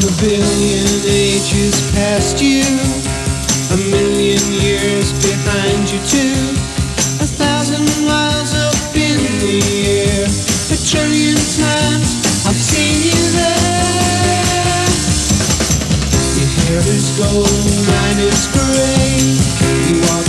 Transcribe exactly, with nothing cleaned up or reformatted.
A billion ages past you, a million years behind you too, a thousand miles up in the air, a trillion times I've seen you there. Your hair is gold, mine is gray. You walk